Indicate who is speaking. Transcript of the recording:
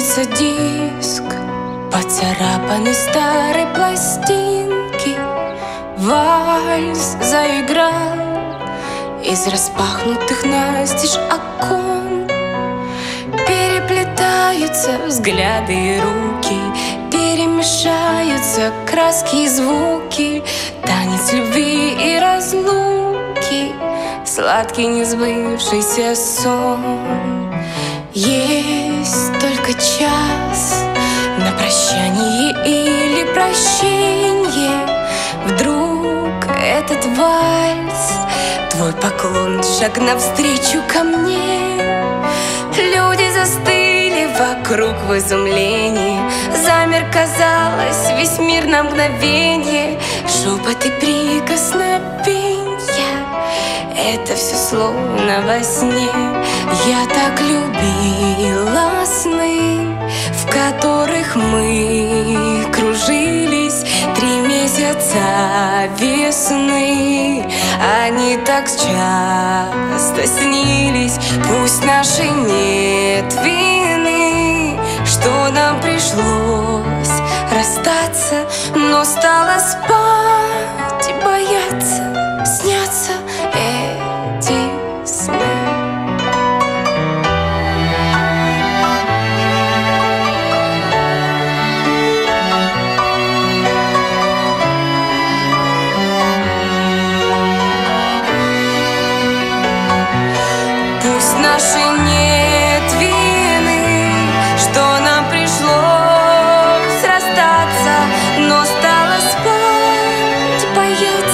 Speaker 1: Крутится диск поцарапанной старой пластинки. Вальс заиграл из распахнутых настежь окон. Переплетаются взгляды и руки, перемешаются краски и звуки. Танец любви и разлуки, сладкий несбывшийся сон. Есть только час на прощание или прощенье. Вдруг этот вальс, твой поклон, шаг навстречу ко мне. Люди застыли вокруг в изумлении. Замер, казалось, весь мир на мгновение. Шепот и прикосновенья, это все словно во сне. Я так любила сны, в которых мы кружились 3 месяца весны. Они так часто снились. Пусть нашей нет вины, что нам пришлось расстаться, но стало спать и бояться снятся эти сны. Пусть нашей нет вины, что нам пришлось расстаться, но стало спать и бояться